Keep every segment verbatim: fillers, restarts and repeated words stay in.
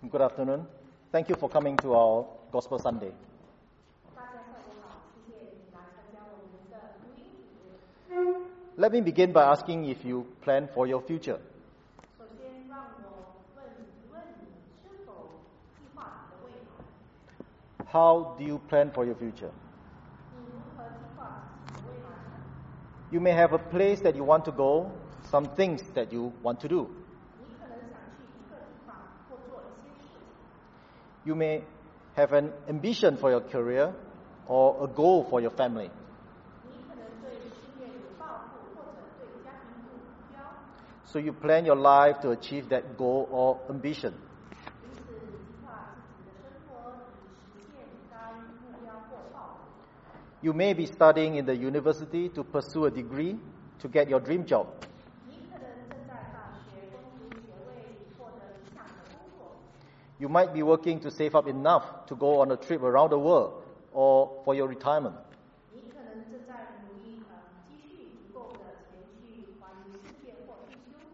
Good afternoon. Thank you for coming to our Gospel Sunday. 大家下午好，谢谢你来参加我们的福音组。 Let me begin by asking if you plan for your future. 首先，让我问一问你是否计划你的未来？ How do you plan for your future? 你如何计划自己的未来呢？ You may have a place that you want to go, some things that you want to do. 你可能想去一个地方或做一些事情。 You may have an ambition for your career or a goal for your family. 你可能对事业有抱负，或者对家庭有目标。 So you plan your life to achieve that goal or ambition. 因此，你计划自己的生活以实现该目标或抱负。 You may be studying in the university to pursue a degree to get your dream job. 你可能正在大学攻读学位，获得理想的工作。 You might be working to save up enough to go on a trip around the world or for your retirement. 你可能正在努力呃积蓄足够的钱去环游世界或退休。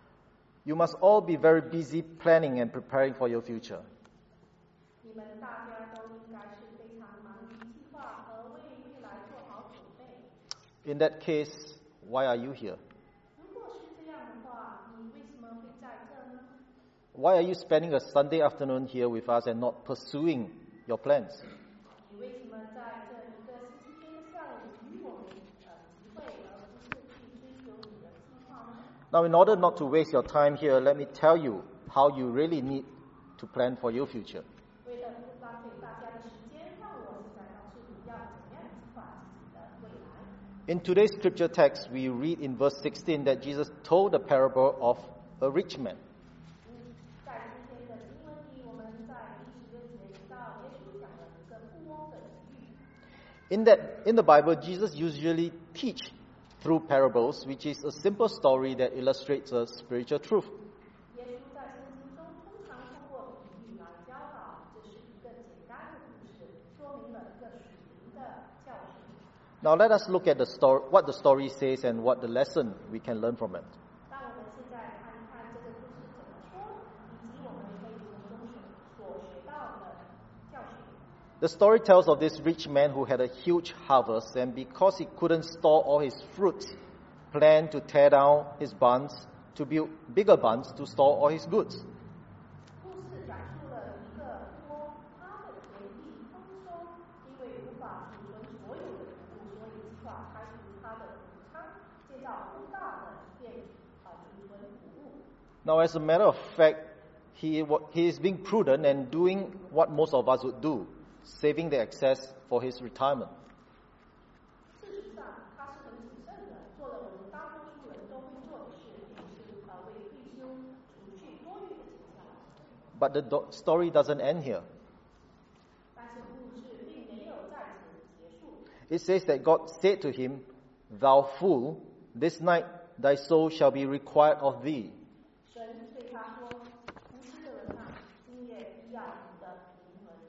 You must all be very busy planning and preparing for your future. 你们大家都应该是非常忙于计划和为未来做好准备。 In that case, why are you here? 如果是这样的话，你为什么会在这呢？ Why are you spending a Sunday afternoon here with us and not pursuing your plans? 你为什么在这一个星期天的下午与我们呃集会，而不是去追求你的计划呢？ Now, in order not to waste your time here, let me tell you how you really need to plan for your future. 为了不浪费大家的时间，让我现在告诉你要怎样计划自己的未来。 In today's scripture text, we read in verse sixteen that Jesus told the parable of a rich man. 嗯，在今天的经文里，我们在第十六节读到耶稣讲了一个富翁的比喻。 In that, in the Bible, Jesus usually teach through parables, which is a simple story that illustrates a spiritual truth. 耶稣在圣经中通常通过比喻来教导，这是一个简单的故事，说明了一个属灵的教训。 Now let us look at the story, what the story says and what the lesson we can learn from it. 让我们现在看一看这个故事怎么说，以及我们可以从中所学到的教训。 The story tells of this rich man who had a huge harvest, and because he couldn't store all his fruits, planned to tear down his barns to build bigger barns to store all his goods. 故事讲述了一个富翁，他的田地丰收，因为无法储存所有的谷物，所以计划开除他的谷仓，建造更大的店啊储存谷物。 Now, as a matter of fact, he, wa- he is being prudent and doing what most of us would do, saving the excess for his retirement. 事实上，他是很谨慎的，做了我们大多数人都会做的事，就是呃为退休储蓄多余的钱项。 But the do- story doesn't end here. 但是故事并没有在此结束。 It says that God said to him, "Thou fool, this night thy soul shall be required of thee." 神对他说：“无知的人啊，今夜必要你的灵魂。”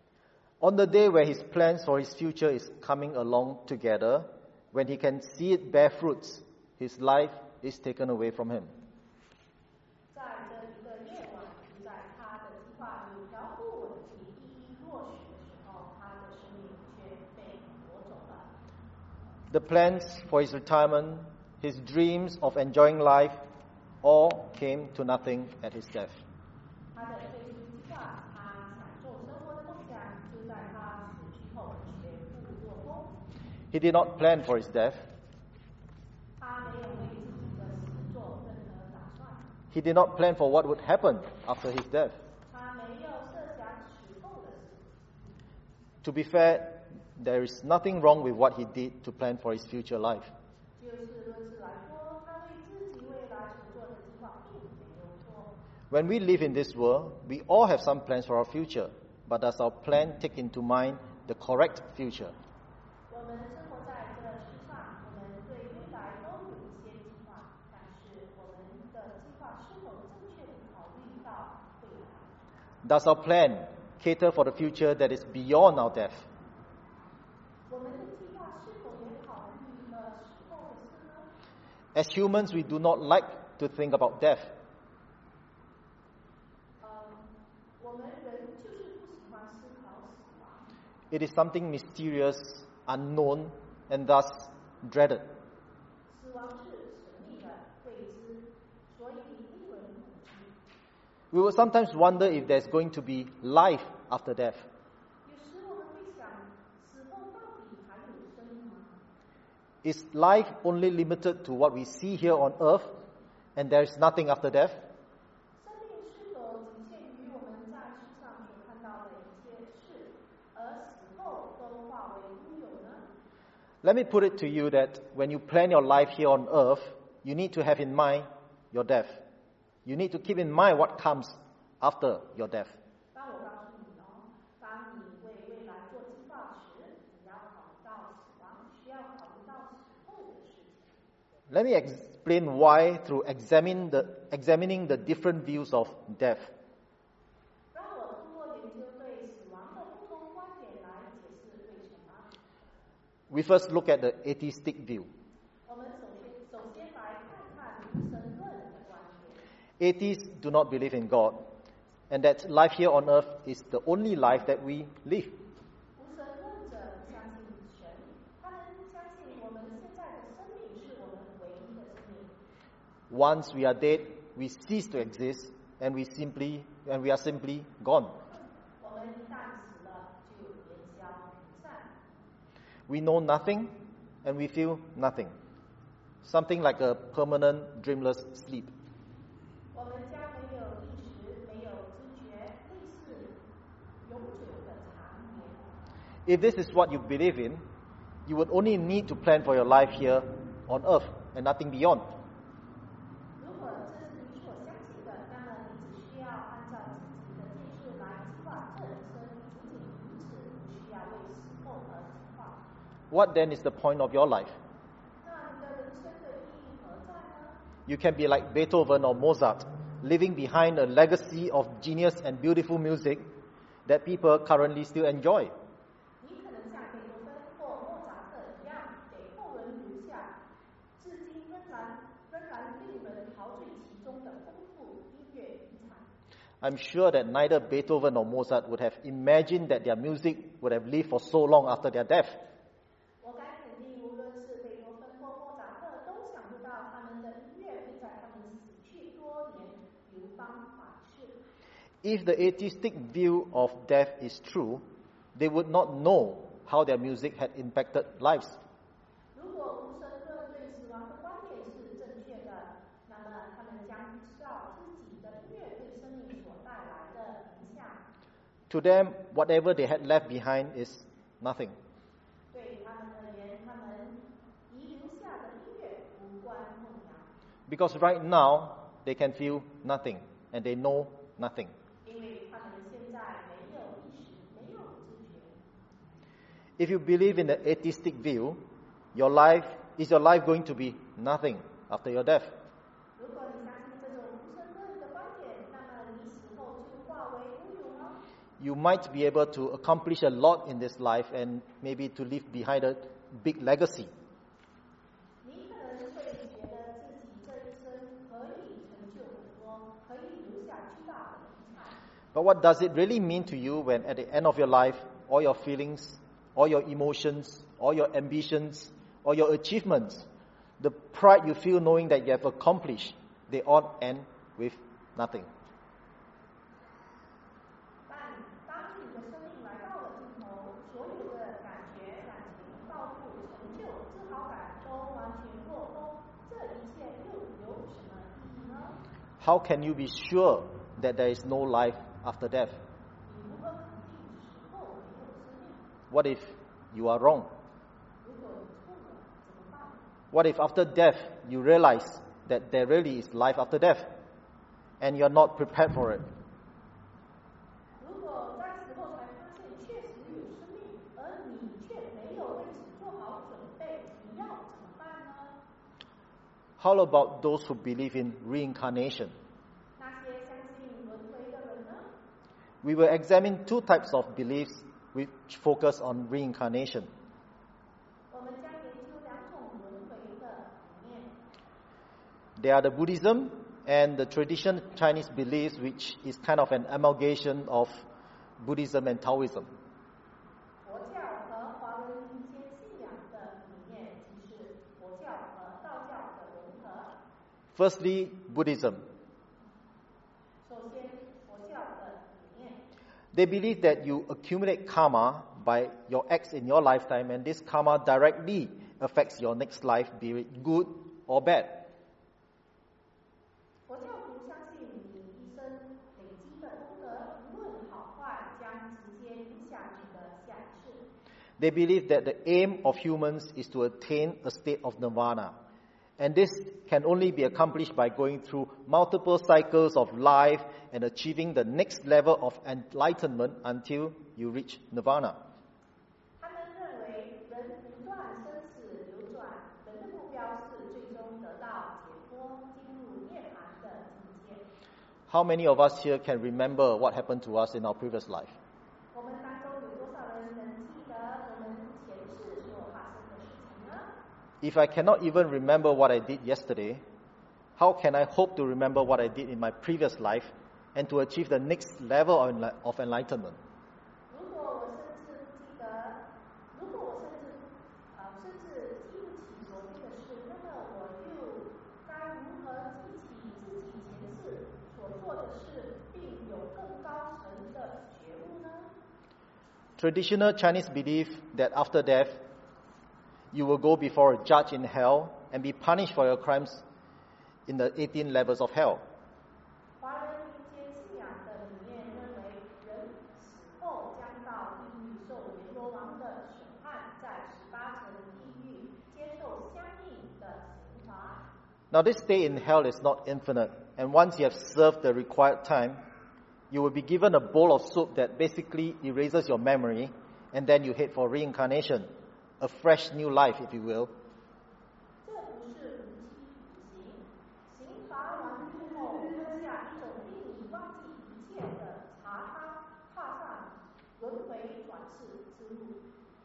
On the day where his plans for his future is coming along together, when he can see it bear fruits, his life is taken away from him. 在这一个夜晚，就在他的计划有条不紊且一一落实的时候，他的生命却被夺走了。 The plans for his retirement, his dreams of enjoying life, all came to nothing at his death. 他的退休计划，他享受生活的梦想，就在他死去后全部落空。 He did not plan for his death. 他没有为自己的死做任何打算， He did not plan for what would happen after his death. 他没有设想死后的事。 To be fair, there is nothing wrong with what he did to plan for his future life. 就事论事来说，他为自己未来所做的计划并没有错。 When we live in this world, we all have some plans for our future, but does our plan take into mind the correct future? 我们生活在这世上，我们对未来都有一些计划，但是我们的计划是否正确的考虑到未来？ Does our plan cater for the future that is beyond our death? 我们的计划是否也考虑了死后的事呢？ As humans, we do not like to think about death. 呃，我我们人就是不喜欢思考死亡， It is something mysterious, unknown, and thus dreaded. 死亡是神秘的、未知，所以令人恐惧。 We will sometimes wonder if there's going to be life after death. 有时我们会想，死后到底还有生命吗？ Is life only limited to what we see here on earth, and there is nothing after death? 生命是否仅限于我们在世上所看到的一切事，而死后都化为乌有呢？ Let me put it to you that when you plan your life here on earth, you need to have in mind your death. You need to keep in mind what comes after your death. 当我告诉你哦，当你为未来做计划时，你要考虑到死亡，需要考虑到死后的事情。 Let me explain why through examine the, examining the different views of death. 让我通过研究对死亡的不同观点来解释为什么。 We first look at the atheistic view. 我们首先首先来看看无神论的观点。 Atheists do not believe in God, and that life here on earth is the only life that we live. 无神论者不相信神，他们相信我们现在的生命是我们唯一的生命。 Once we are dead, we cease to exist, and we simply and we are simply gone. 我们一旦死了，就烟消云散。 We know nothing, and we feel nothing. Something like a permanent dreamless sleep. 我们将没有意识，没有知觉，类似永久的长眠。 If this is what you believe in, you would only need to plan for your life here on earth and nothing beyond. 如果这是你所相信的，那么你只需要按照自己的建设来计划这一生，仅仅如此，不需要为死后而计划。 What then is the point of your life? 那你的人生的意义何在呢？ You can be like Beethoven or Mozart, leaving behind a legacy of genius and beautiful music that people currently still enjoy. 你可能像贝多芬或莫扎特一样，给后人留下至今仍然仍然令人陶醉其中的丰富音乐遗产。 I'm sure that neither Beethoven or Mozart would have imagined that their music would have lived for so long after their death. 我敢肯定，无论是贝多芬或莫扎特，都想不到他们的音乐会在他们死去多年流芳百世。 If the atheistic view of death is true, they would not know how their music had impacted lives. 如果无神论对死亡的观点是正确的，那么他们将不知道自己的音乐对生命所带来的影响。 To them, whatever they had left behind is nothing. 对他们而言，他们遗留下的音乐无关痛痒， Because right now, they can feel nothing and they know nothing. 因为他们现在没有意识，没有知觉。 If you believe in the atheistic view, your life is your life going to be nothing after your death. 如果你相信这种无神论的观点，那么你死后就化为乌有吗？ You might be able to accomplish a lot in this life and maybe to leave behind a big legacy. 你可能会觉得自己这一生可以成就很多，可以留下巨大的遗产。 But what does it really mean to you when at the end of your life, all your feelings, all your emotions, all your ambitions, all your achievements, the pride you feel knowing that you have accomplished, they all end with nothing? 但当你的生命来到了尽头，所有的感觉、感情、抱负、成就、自豪感都完全落空，这一切又有什么意义呢？ How can you be sure that there is no life after death? 你如何肯定死后没有生命？ What if you are wrong? 如果你错了，怎么办？ What if after death you realize that there really is life after death and you're not prepared for it? 如果在死后才发现确实有生命，而你却没有为此做好准备，你要怎么办呢？ How about those who believe in reincarnation? 那些相信轮回的人呢？ We will examine two types of beliefs which focus on reincarnation. 我们将研究两种轮回的理念， They are the Buddhism and the traditional Chinese beliefs, which is kind of an amalgamation of Buddhism and Taoism. 佛教和华人民间信仰的理念即是佛教和道教的融合。 Firstly, Buddhism. 首先，佛教的理念， They believe that you accumulate karma by your acts in your lifetime, and this karma directly affects your next life, be it good or bad. 佛教徒相信你一生累积的功德，无论好坏，将直接影响你的下一世。 They believe that the aim of humans is to attain a state of nirvana. And this can only be accomplished by going through multiple cycles of life and achieving the next level of enlightenment until you reach nirvana. 他们认为人不断生死流转，人的目标是最终得到解脱，进入涅槃的境界。 How many of us here can remember what happened to us in our previous life? 我们当中有多少人能记得我们前世所发生的事情呢？ If I cannot even remember what I did yesterday, how can I hope to remember what I did in my previous life and to achieve the next level of enli- of enlightenment? 如果我甚至不记得，如果我甚至呃甚至记不起昨天的事，那么我又该如何记起自己前世所做的事，并有更高层的觉悟呢？ Traditional Chinese belief that after death, you will go before a judge in hell and be punished for your crimes in the eighteen levels of hell. 华人民间信仰的理念认为，人死后将到地狱受阎罗王的审判，在十八层地狱接受相应的刑罚。 Now, this stay in hell is not infinite, and once you have served the required time, you will be given a bowl of soup that basically erases your memory, and then you head for reincarnation, a fresh new life, if you will. 这不是无期徒刑，刑罚完毕后，喝下一种令你忘记一切的茶汤，踏上轮回转世之路。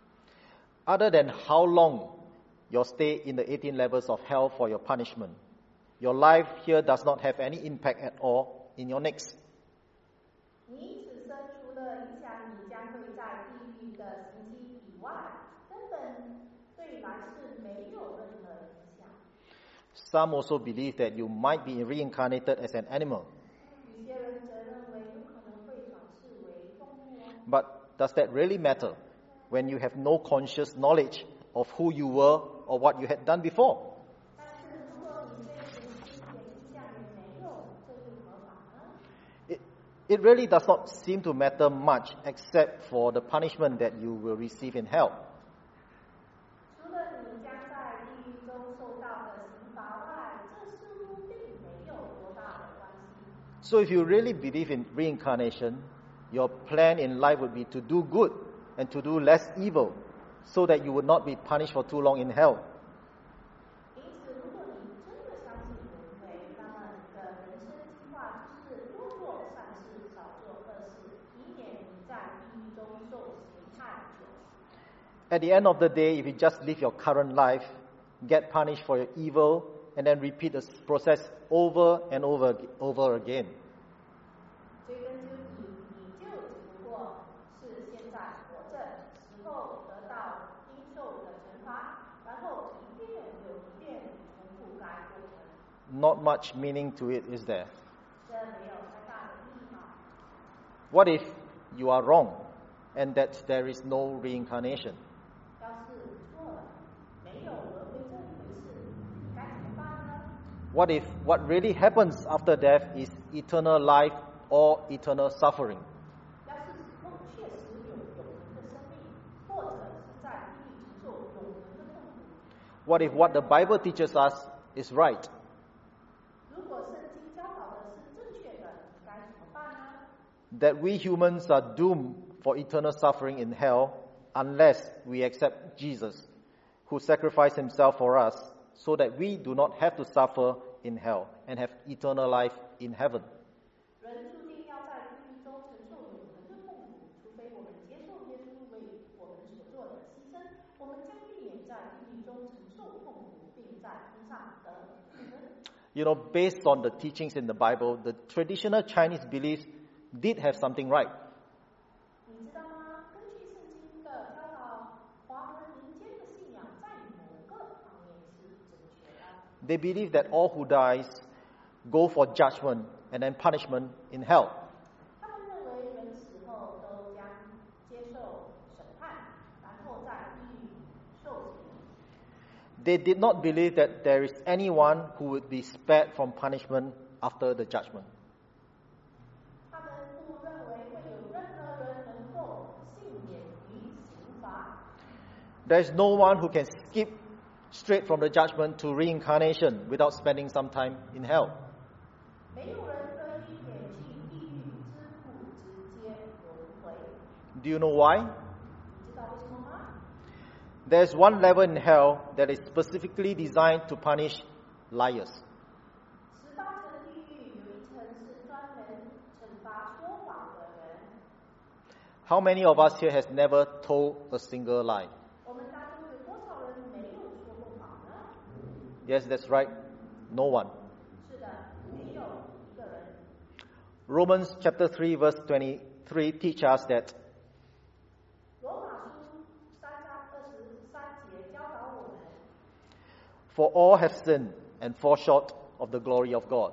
Other than how long your stay in the eighteen levels of hell for your punishment, your life here does not have any impact at all in your next. 你此生除了影响你将会在地狱的刑期以外，根本对来世没有任何影响。 Some also believe that you might be reincarnated as an animal. 有些人则认为有可能会转世为动物哦。 But does that really matter when you have no conscious knowledge of who you were or what you had done before? 但是如果你对此一点印象也没有，这又何妨呢？ It, it really does not seem to matter much except for the punishment that you will receive in hell. 除了你将在地狱中受到的刑罚外，这似乎并没有多大的关系。 So if you really believe in reincarnation, your plan in life would be to do good and to do less evil so that you would not be punished for too long in hell. 因此，如果你真的相信轮回，那么你的人生计划就是多做善事，少做恶事，以免你在地狱中受刑太久。 At the end of the day, if you just live your current life, get punished for your evil, and then repeat the process over and over, over again. 追根究底，你就只不过是现在活着，死后得到应受的惩罚，然后一遍又一遍重复该过程。 Not much meaning to it, is there? 这没有太大的意义嘛？ What if you are wrong and that there is no reincarnation? 要是错了，没有轮回这一回事，该怎么办呢？ What if what really happens after death is eternal life or eternal suffering? 要是死后确实有永恒的生命，或者是在地狱承受永恒的痛苦。 What if what the Bible teaches us is right? 如果圣经教导的是正确的，该怎么办呢？ That we humans are doomed for eternal suffering in hell unless we accept Jesus, who sacrificed himself for us so that we do not have to suffer in hell and have eternal life in heaven. 人注定要在地狱中承受永恒的痛苦，除非我们接受耶稣为我们所做的牺牲，我们将避免在地狱中承受痛苦，并在天上得永生。 You know, based on the teachings in the Bible, the traditional Chinese beliefs did have something right. 你知道吗？根据圣经的教导，华人民间的信仰在某个方面是正确的。 They believe that all who dies go for judgment and then punishment in hell. 他们认为人死后都将接受审判，然后在地狱受刑。 They did not believe that there is anyone who would be spared from punishment after the judgment. 他们不认为会有任何人能够幸免于刑罚。 There is no one who can skip straight from the judgment to reincarnation without spending some time in hell. 没有人可以免去地狱之苦，直接轮回。 Do you know why? 你知道为什么吗？ There is one level in hell that is specifically designed to punish liars. 十八层地狱有一层是专门惩罚说谎的人。 How many of us here has never told a single lie? 我们当中有多少人没有说过谎呢？ Yes, that's right. No one. 是的，没有一个人。 Romans chapter three verse twenty-three teach us that 罗马书三章二十三节教导我们， for all have sinned and fall short of the glory of God.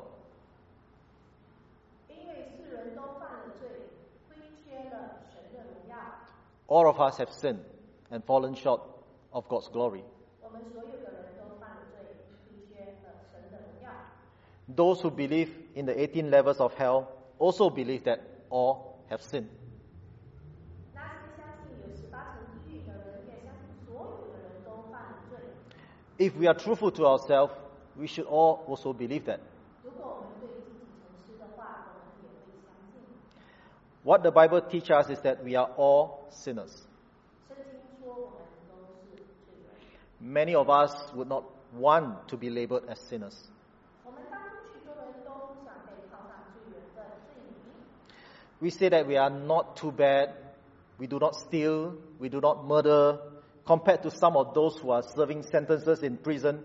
因为世人都犯了罪，亏缺了神的荣耀。 All of us have sinned and fallen short of God's glory. 我们所有的人都犯了罪，亏缺了神的荣耀。 Those who believe in the eighteen levels of hell also believe that all have sinned. 那些相信有十八层地狱的人，也相信所有的人都犯了罪。 If we are truthful to ourselves, we should all also believe that. 如果我们对自己诚实的话，我们也会相信。 What the Bible teaches us is that we are all sinners. 圣经说我们都是罪人。 Many of us would not want to be labeled as sinners. 我们当中许多人都不想被套上罪人的罪名。 We say that we are not too bad, we do not steal, we do not murder. Compared to some of those who are serving sentences in prison,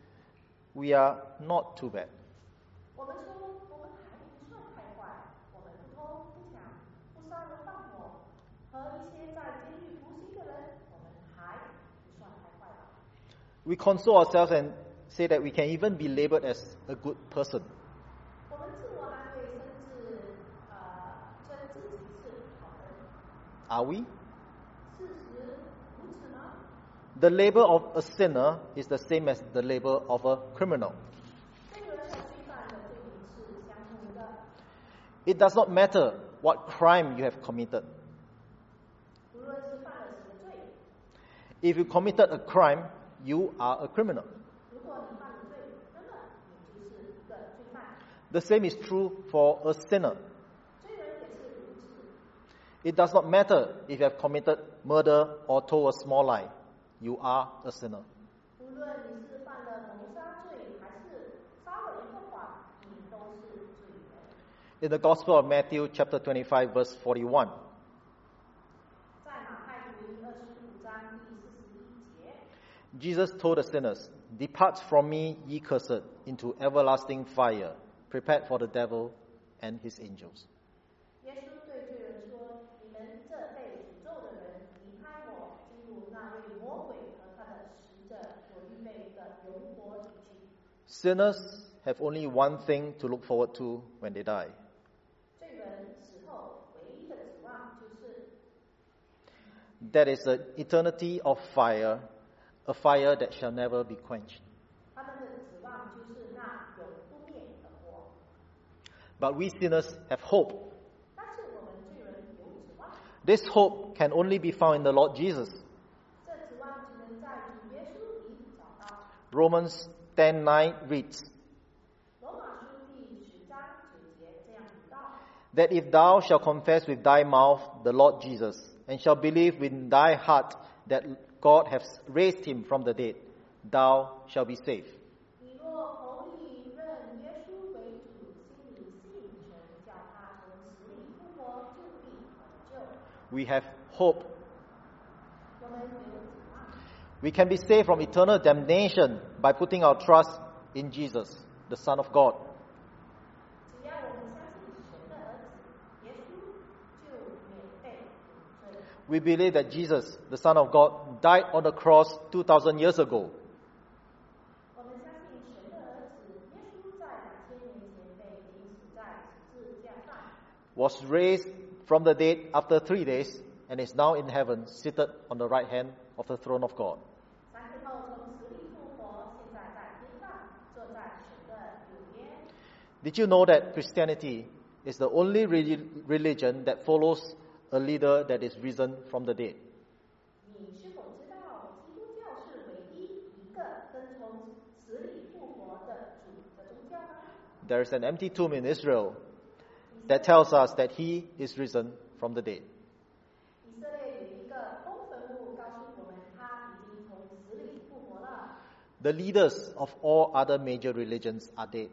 we are not too bad. 我们说我们还不算太坏，我们不偷不抢不杀人放火，和一些在监狱服刑的人，我们还不算太坏吧。 We console ourselves and say that we can even be labeled as a good person. 我们自我安慰，甚至呃称自己是好人。 Are we? 事实如此吗？ The label of a sinner is the same as the label of a criminal. 罪人和罪犯的罪名是相同的。 It does not matter what crime you have committed. 无论是犯了什么罪， If you committed a crime, you are a criminal. 如果你犯了罪，那么你就是一个罪犯。 The same is true for a sinner. 罪人也是如此。 It does not matter if you have committed murder or told a small lie. You are a sinner. 无论你是犯了谋杀罪，还是撒了一个谎，你都是罪人。 In the Gospel of Matthew, chapter twenty-five, verse forty-one, 在马太福音二十五章第四十一节， Jesus told the sinners, "Depart from me, ye cursed, into everlasting fire, prepared for the devil and his angels." 耶稣对罪人说：“你们这被诅咒的人，离开我，进入那为魔鬼和他的使者所预备的永火里去。” Sinners have only one thing to look forward to when they die. 罪人死后唯一的指望就是， That is an eternity of fire, a fire that shall never be quenched. 他们的指望就是那永不灭的火。 But we sinners have hope. 但是我们罪人有指望， This hope can only be found in the Lord Jesus. 这指望只能在主耶稣里找到。 Romans ten nine reads, 罗马书第十章九节这样读到： that if thou shalt confess with thy mouth the Lord Jesus, and shalt believe in thy heart that God hath raised him from the dead, thou shalt be saved. 你若口里认耶稣为主，心里信神叫他从死里复活，就必得救。 We have hope. 我们有指望， We can be saved from eternal damnation by putting our trust in Jesus. the Son of God. 只要我们相信神的儿子耶稣，就免被定罪。 We believe that Jesus, the Son of God, died on the cross two thousand years ago. 我们相信神的儿子耶稣在两千年前被钉死在十字架上， was raised from the dead after three days, and is now in heaven, seated on the right hand of the throne of God. 三天后从死里复活，现在在天上，坐在神的右边。 Did you know that Christianity is the only re- religion that follows a leader that is risen from the dead? 你是否知道，基督教是唯一一个跟从死里复活的主的宗教吗？ There is an empty tomb in Israel that tells us that he is risen from the dead. 以色列有一个空坟墓，告诉我们他已经从死里复活了。 The leaders of all other major religions are dead.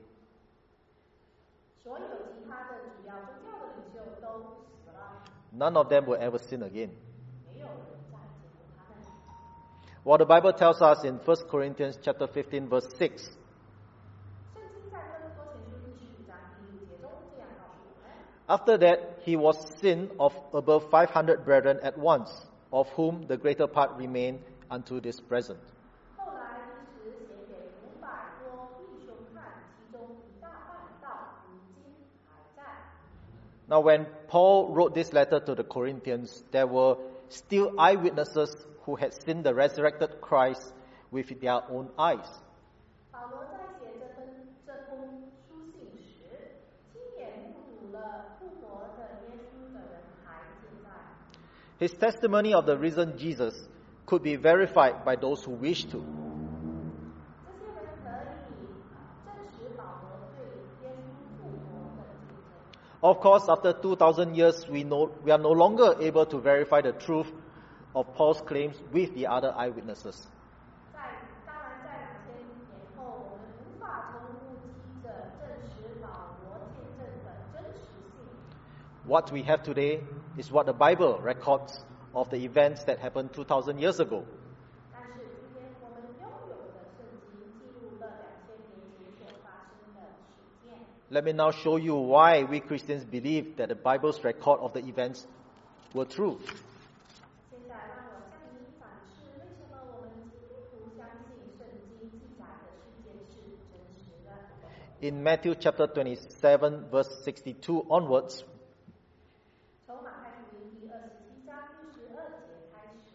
所有其他的主要宗教的领袖都死了， None of them will ever sin again. 没有人再见过他们。 What the Bible tells us in First Corinthians chapter fifteen verse six, 圣经在哥林多前书第十五章第六节中这样告诉我们： after that he was seen of above five hundred brethren at once, of whom the greater part remain unto this present. 后来一时写给五百多弟兄看，其中一大半到如今还在。 Now when Paul wrote this letter to the Corinthians, there were still eyewitnesses who had seen the resurrected Christ with their own eyes. 保罗在写这封这封书信时，亲眼目睹了复活的耶稣的人还健在。 His testimony of the risen Jesus could be verified by those who wish to. 这些人可以证实保罗对耶稣复活的见证。 Of course, after two thousand years, we, know, we are no longer able to verify the truth of Paul's claims with the other eyewitnesses. 在当然，在两千年后，我们无法从目击者证实保罗见证的真实性。 What we have today is what the Bible records of the events that happened two thousand years ago. 但是今天我们拥有的圣经记录了两千年前所发生的事件。 Let me now show you why we Christians believe that the Bible's record of the events were true. 现在让我向你展示为什么我们基督徒相信圣经记载的事件是真实的。 In Matthew chapter twenty-seven, verse sixty-two onwards, 从马太福音第二十七章六十二节开始，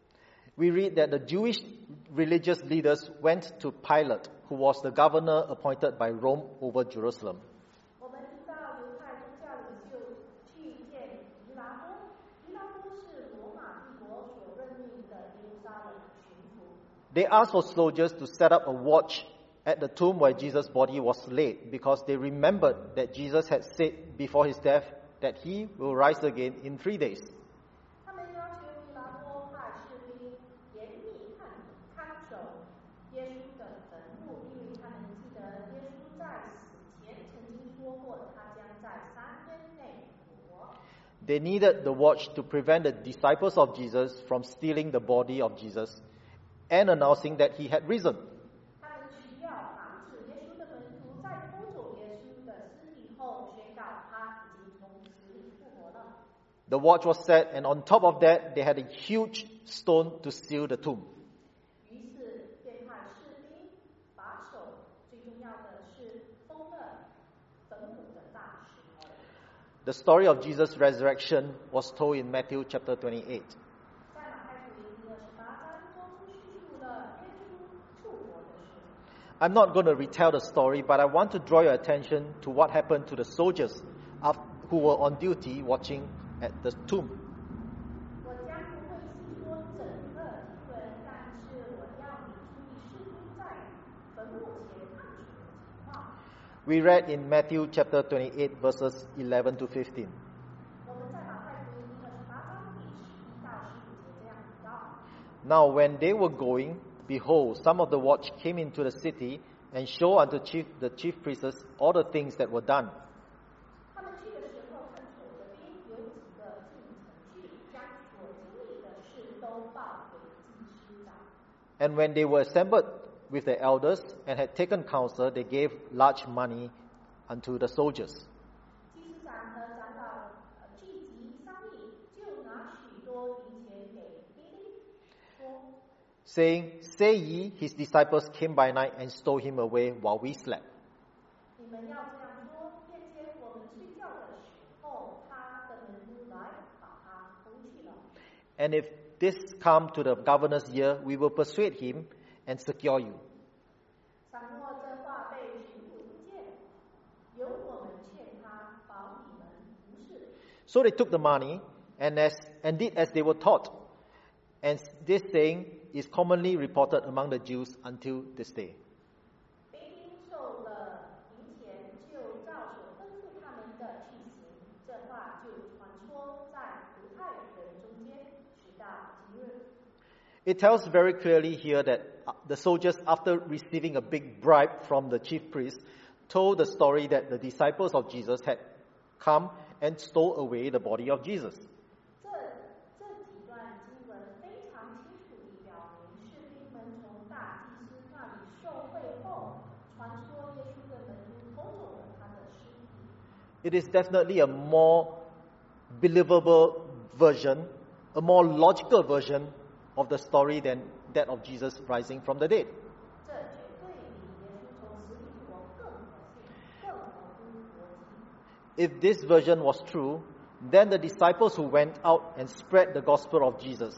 we read that the Jewish religious leaders went to Pilate, who was the governor appointed by Rome over Jerusalem. 我们读到犹太宗教领袖去见伊拉多，伊拉多是罗马帝国所任命的耶路撒冷巡抚。 They asked for soldiers to set up a watch at the tomb where Jesus' body was laid, because they remembered that Jesus had said before his death that he will rise again in three days. 他们要求伊拉多派士兵严密看看守耶稣的坟墓，因为他们记得耶稣在死前曾经说过，他将在三天内复活。 They needed the watch to prevent the disciples of Jesus from stealing the body of Jesus and announcing that he had risen. 他们需要防止耶稣的门徒在偷走耶稣的尸体后宣告他已经从死里复活了。 The watch was set, and on top of that, they had a huge stone to seal the tomb. 于是便派士兵把守，最重要的是封了坟墓的大石头。 The story of Jesus' resurrection was told in Matthew chapter twenty-eight. 在马太福音第二十八章中叙述了耶稣复活的事。 I'm not going to retell the story, but I want to draw your attention to what happened to the soldiers af- who were on duty watching at the tomb. 我将不会细说整个经文，但是我要你注意士兵在坟墓前看守的情况。 We read in Matthew chapter twenty-eight, verses eleven to fifteen. 我们在马太福音第二十八章第十一到十五节这样读到。 Now when they were going, behold, some of the watch came into the city and showed unto chief, the chief priests all the things that were done. 他们去的时候，看守的兵有几个进城去，将所经历的事都报给祭司长。 And when they were assembled with the elders and had taken counsel, they gave large money unto the soldiers, 祭司长和长老呃聚集商议，就拿许多银钱给腓力，说 saying, Say ye, his disciples came by night and stole him away while we slept. 你们要这样说，便见我们睡觉的时候，他的门徒来把他偷去了。 And if this come to the governor's ear, we will persuade him and secure you. 倘若这话被巡抚听见，由我们劝他，保你们无事。 So they took the money and as and did as they were taught. And this saying is commonly reported among the Jews until this day. 兵丁受了银钱，就照所吩咐他们的去行，这话就传说在犹太人中间，直到今日。 It tells very clearly here that uh, the soldiers, after receiving a big bribe from the chief priest, told the story that the disciples of Jesus had come and stole away the body of Jesus. 这这几段经文非常清楚地表明，士兵们从大祭司那里受贿后，传说耶稣的门徒偷走了他的尸体。 It is definitely a more believable version, a more logical version of the story than that of Jesus rising from the dead. 这绝对比耶稣从死里复活更可信，更合乎逻辑。 If this version was true, then the disciples who went out and spread the gospel of Jesus,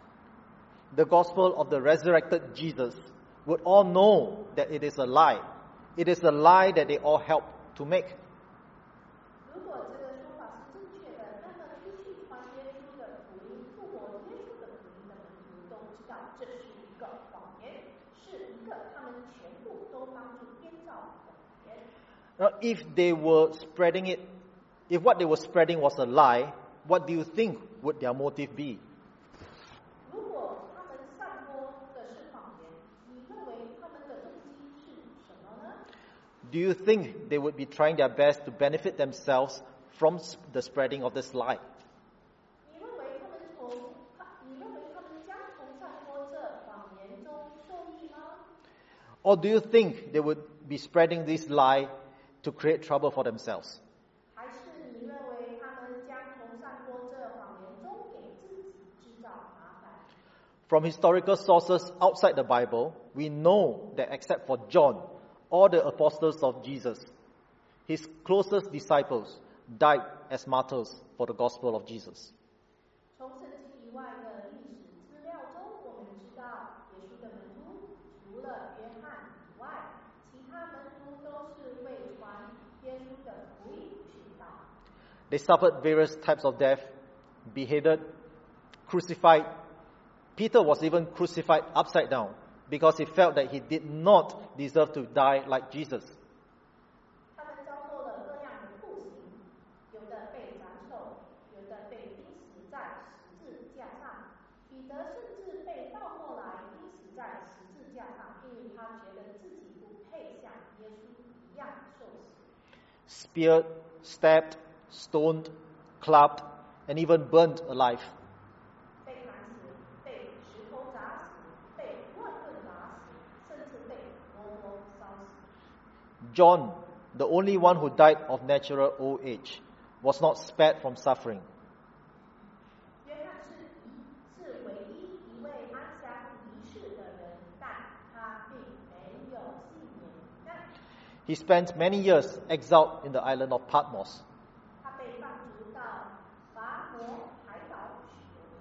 the gospel of the resurrected Jesus, would all know that it is a lie. It is a lie that they all helped to make. 如果这个说法是正确的，那么出去传耶稣的福音、复活耶稣的福音的门徒都知道这是一个谎言，是一个他们全部都帮助编造的谎言。 Now, if they were spreading it, if what they were spreading was a lie, what do you think would their motive be? 如果他们散播的是谎言，你认为他们的动机是什么呢？ Do you think they would be trying their best to benefit themselves from s- the spreading of this lie? 你认为他们从你认为他们将从散播这谎言中受益吗？ Or do you think they would be spreading this lie to create trouble for themselves? 还是你认为他们将从散播这谎言中给自己制造麻烦？ From historical sources outside the Bible, we know that except for John, all the apostles of Jesus, his closest disciples, died as martyrs for the gospel of Jesus. 从圣经以外的历史资料中，我们知道耶稣的门徒除了约翰以外，其他门徒都是为传耶稣的福音殉道。 They suffered various types of death, beheaded, crucified. Peter was even crucified upside down because he felt that he did not deserve to die like Jesus. 他们遭受了各样的酷刑，有的被斩首，有的被钉死在十字架上。彼得甚至被倒过来钉死在十字架上，因为他觉得自己不配像耶稣一样受死。 Speared, stabbed, stoned, clubbed, and even burned alive. 被砍死，被石头砸死，被乱棍打死，甚至被活活烧死。 John, the only one who died of natural old age, was not spared from suffering. 约翰是一是唯一一位安详离世的人，但他并没有幸免于难。 He spent many years exiled in the island of Patmos. 他被放逐到拔摩海岛许多年。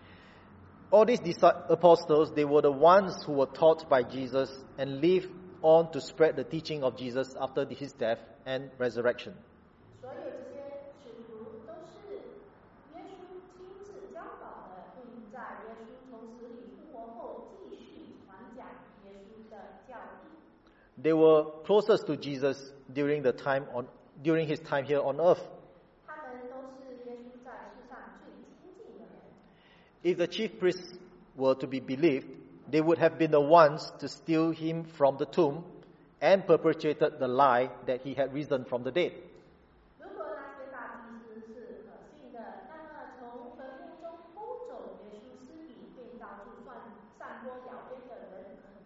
All these disi- apostles, they were the ones who were taught by Jesus and lived on to spread the teaching of Jesus after his death and resurrection. 所有这些使徒都是耶稣亲自教导的，并在耶稣从死里复活后继续传讲耶稣的教义。 They were closest to Jesus during the time on during his time here on earth. 他们都是耶稣在世上最亲近的人。 If the chief priests were to be believed, they would have been the ones to steal him from the tomb and perpetrated the lie that he had risen from the dead. 如果那些大祭司是可信的，那么从坟墓中偷走耶稣尸体，并到处散散播谣言的人，肯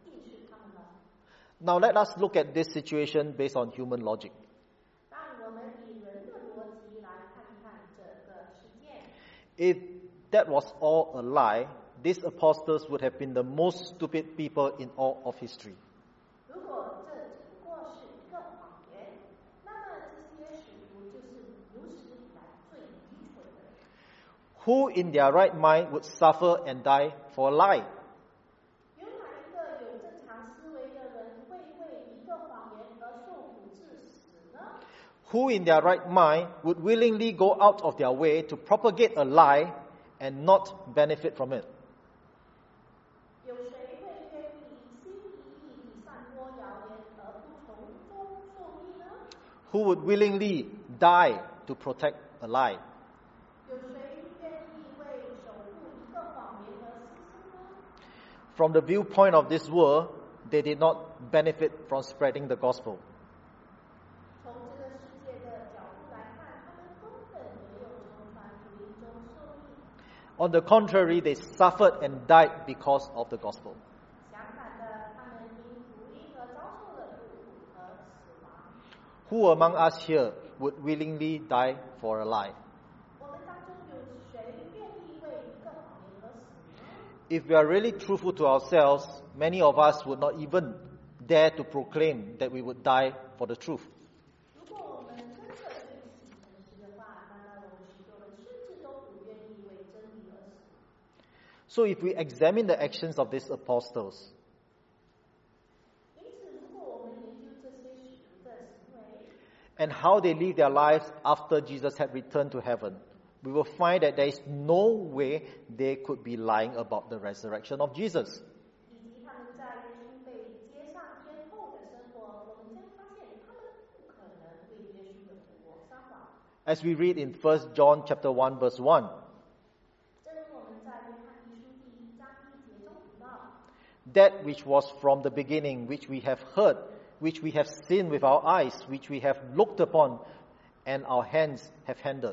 近视他们了。 Now let us look at this situation based on human logic. 让我们以人的逻辑来看一看这个事件。 If that was all a lie, these apostles would have been the most stupid people in all of history. 如果这只不过是一个谎言，那么这些使徒就是有史以来最愚蠢的人。 Who in their right mind would suffer and die for a lie? 有哪一个有正常思维的人会为一个谎言而受苦致死呢？ Who in their right mind would willingly go out of their way to propagate a lie and not benefit from it? 有谁会愿意心一意地散播谣言而不从中受益呢？ Who would willingly die to protect a lie? 有谁愿意为守护一个谎言而牺牲呢？ From the viewpoint of this world, they did not benefit from spreading the gospel. 从这个世界的角度来看，他们根本没有从传福音中受益。 On the contrary, they suffered and died because of the gospel. 相反的，他们因福音而遭受了苦和死亡。 Who among us here would willingly die for a lie? 我们当中有谁愿意为一个谎言而死呢？ If we are really truthful to ourselves, many of us would not even dare to proclaim that we would die for the truth. 如果我们真的对自己诚实的话，那么我们许多人甚至都不愿意为真理而死。 So if we examine the actions of these apostles, 因此，如果我们研究这些使徒的行为， and how they live their lives after Jesus had returned to heaven, we will find that there is no way they could be lying about the resurrection of Jesus. 以及他们在耶稣被接上天后的生活，我们将发现他们不可能对耶稣的复活撒谎。 As we read in First John chapter one verse one, 正如我们在约翰一书第一章一节中读到， that which was from the beginning, which we have heard, which we have seen with our eyes, which we have looked upon, and our hands have handled,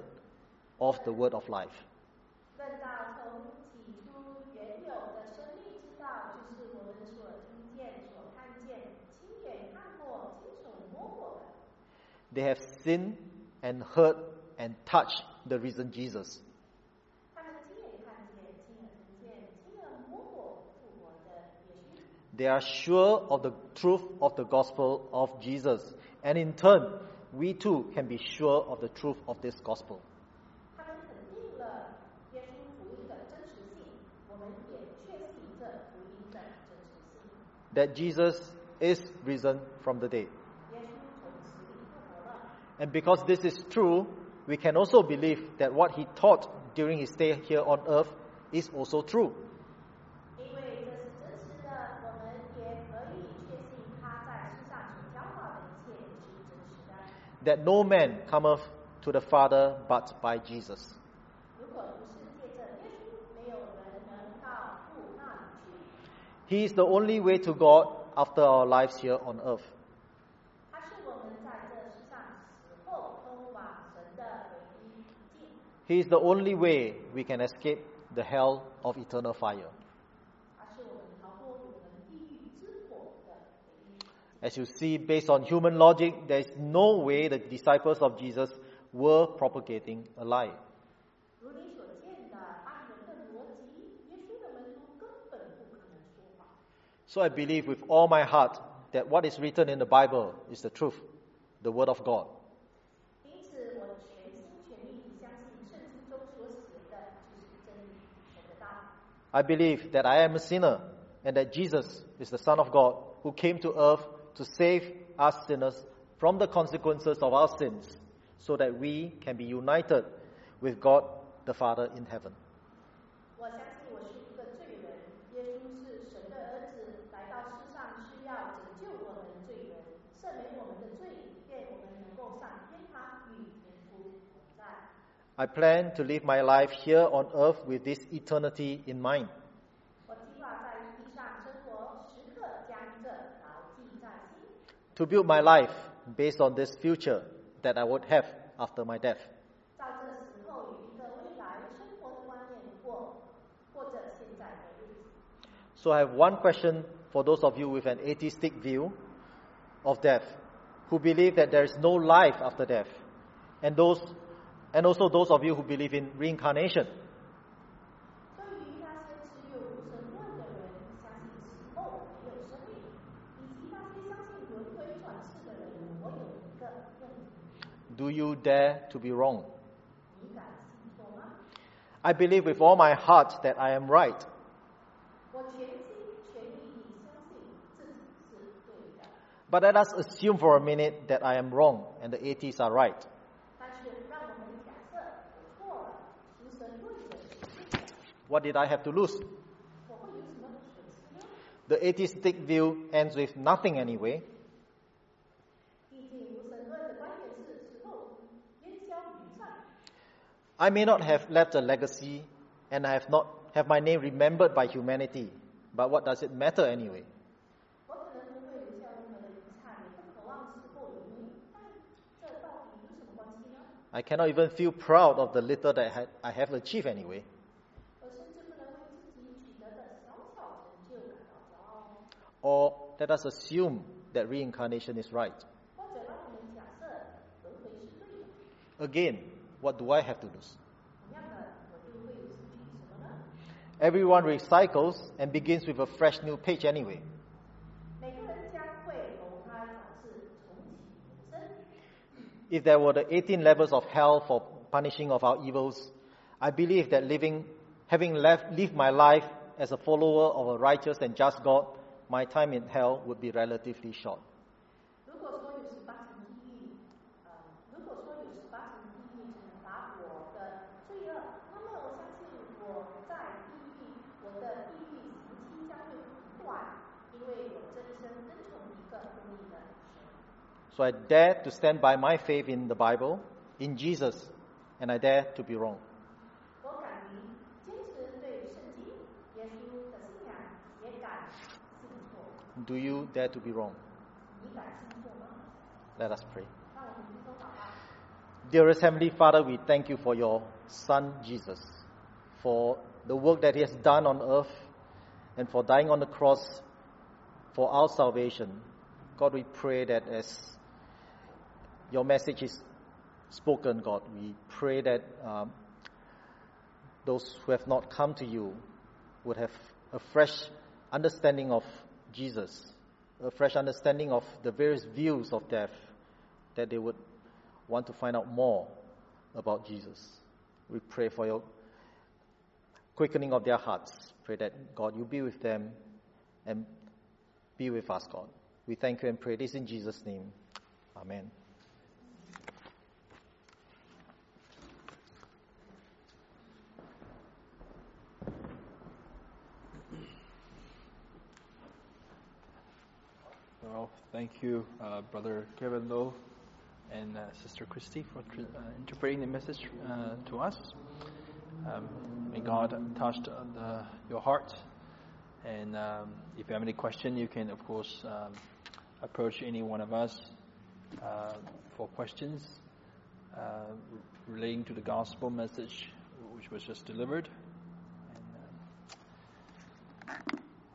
of the word of life. 论到从起初原有的生命之道，就是我们所听见、所看见、亲眼看过、亲手摸过的。 They have seen and heard and touched the risen Jesus. 他们亲眼看见、亲耳听见、亲耳摸过复活的耶稣。 They are sure of the truth of the gospel of Jesus. And in turn, we too can be sure of the truth of this gospel. 他们肯定了耶稣福音的真实性，我们也确信这福音的真实性。 That Jesus is risen from the dead. 耶稣从死里复活了。 And because this is true, we can also believe that what he taught during his stay here on earth is also true. 因为这是真实的，我们也可以确信他在世上所教导的一切也是真实的。 That no man cometh to the Father but by Jesus. 如果不是借着耶稣，没有人能到父那里去。 He is the only way to God after our lives here on earth. 他是我们在这世上死后通往神的唯一途径。 He is the only way we can escape the hell of eternal fire. 他是我们逃脱永恒地狱之火的唯一途径。 As you see, based on human logic, there is no way the disciples of Jesus were propagating a lie. 如你所见的，按人的逻辑，耶稣的门徒根本不可能说谎。 So I believe with all my heart that what is written in the Bible is the truth, the Word of God. 因此，我全心全意地相信圣经中所写的就是真理，神的道。 I believe that I am a sinner and that Jesus is the Son of God who came to earth to save us sinners from the consequences of our sins so that we can be united with God the Father in heaven. 我相信我是一个罪人，耶稣是神的儿子，来到世上是要拯救我们罪人，赦免我们的罪，以便我们能够上天堂与天父同在。 I plan to live my life here on earth with this eternity in mind. 我计划在地上生活，时刻将这牢记在心， To build my life based on this future that I would have after my death. 照这死后有一个未来生活的观念过，过着现在的日子。 So I have one question for those of you with an atheistic view of death, who believe that there is no life after death, and those, and also those of you who believe in reincarnation. 对于那些持有无神论的人，相信死后没有生命，以及那些相信轮回转世的人，我有一个问题： Do you dare to be wrong? 你敢信错吗？ I believe with all my heart that I am right. 我全心全意地相信自己是对的。 But let us assume for a minute that I am wrong and the atheists are right. 但是让我们假设我错了，无神论者是对的， What did I have to lose? 我会有什么损失呢？ The atheistic view ends with nothing anyway. 毕竟无神论的观点是死后烟消云散。 I may not have left a legacy and I have not have my name remembered by humanity, but what does it matter anyway? 我可能不会留下任何的遗产，也不渴望死后有名，但这到底有什么关系呢？ I cannot even feel proud of the little that I ha- I have achieved anyway. 我甚至不能为自己取得的小小成就感到骄傲。 Or let us assume that reincarnation is right. 或者让我们假设轮回是对的， Again, what do I have to lose? 同样的，我就会失去什么呢？ Everyone recycles and begins with a fresh new page anyway. 每个人将会投胎转世，重启人生。 If there were the eighteen levels of hell for punishing of our evils, I believe that living, having left, lived my life as a follower of a righteous and just God, my time in hell would be relatively short. 如果说有十八层地狱，呃，如果说有十八层地狱惩罚我的罪恶，那么我相信我在地狱，我的地狱刑期将会很短，因为我这一生跟从一个公义的神。 So I dare to stand by my faith in the Bible, in Jesus, and I dare to be wrong. 我敢于坚持对圣经、耶稣的信仰，也敢信错。 Do you dare to be wrong? 你敢信错吗？ Let us pray. 让我们低头祷告。 Dearest Heavenly Father, we thank you for your Son Jesus, for the work that he has done on earth, and for dying on the cross for our salvation. God, we pray that as your message is spoken, God, we pray that um, those who have not come to you would have a fresh understanding of Jesus, a fresh understanding of the various views of death, that they would want to find out more about Jesus. We pray for your quickening of their hearts. Pray that, God, you be with them and be with us, God. We thank you and pray this in Jesus' name. Amen. Well, thank you, uh, Brother Kevin Lowe and uh, Sister Christy, for tr- uh, interpreting the message uh, to us. Um, may God touch the, your heart. And um, if you have any question, you can, of course, um, approach any one of us uh, for questions uh, relating to the gospel message which was just delivered.